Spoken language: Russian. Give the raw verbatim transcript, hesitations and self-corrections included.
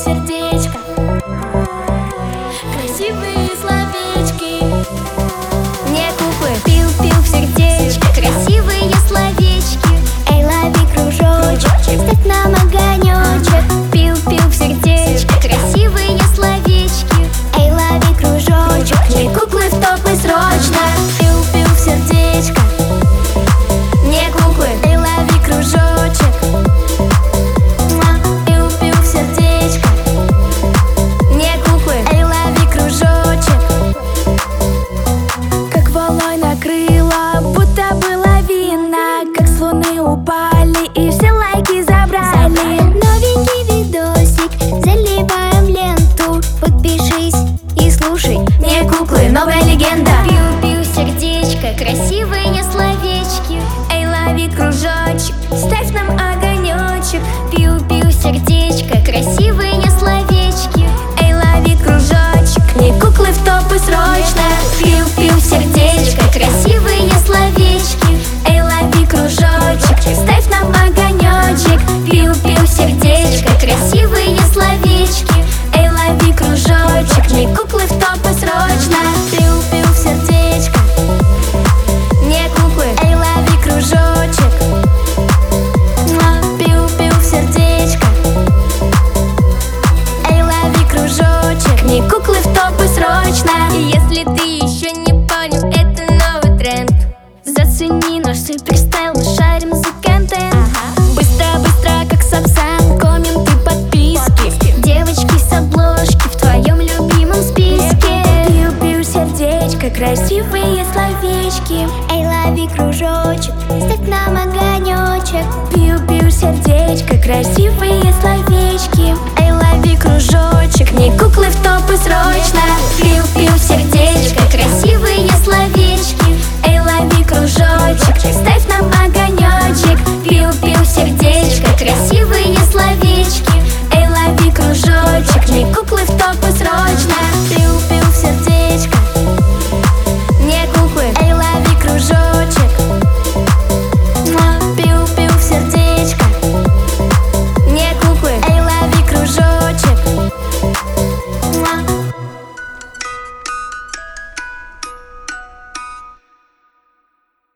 сердечко, красивые словечки. Не куклы. Пиу-пиу в сердечко, красивые словечки. Эй, лови кружочек, ставь нам огонечек. Пиу-пиу в сердечко, красивые словечки. Эй, лови кружочек, не куклы в топы срочно. Пиу-пиу в сердечко, не куклы. Эй, лови кружочек. Пиу-пиу в сердечко, не куклы. Эй, лови кружочек. Как волной накрыла, будто бы лавина, как с луны упали и все лайки забрали. Новенький видосик, заливаем ленту. Подпишись и слушай, не куклы, новая легенда. Пиу-пиу сердечко, красивые словечки. Эй, лови кружочек, ставь нам огонечек. Пиу-пиу сердечко, красивые словечки. Эй, лови кружочек, не куклы в топы срочно. Пиу-пиу сердечко, красивые словечки. Эй, лови кружочек, ставь нам огонечек. Пиу-пиу сердечко, красивые словечки. Эй, лови кружочек, не куклы в топы срочно. Пиу-пиу сердечко, не куклы. Эй, лови кружочек. Пиу-пиу сердечко, эй, лови кружочек, не куклы в топы срочно. И если ты еще не понял, это новый тренд, зацени наш суперстайл, мы шарим за контент. Быстро-быстро, как Сапсан, комменты, подписки. Девочки с обложки в твоем любимом списке. Пиу-пиу сердечко, красивые словечки. Эй, лови кружочек, ставь нам огонечек. Пиу-пиу сердечко, красивые словечки.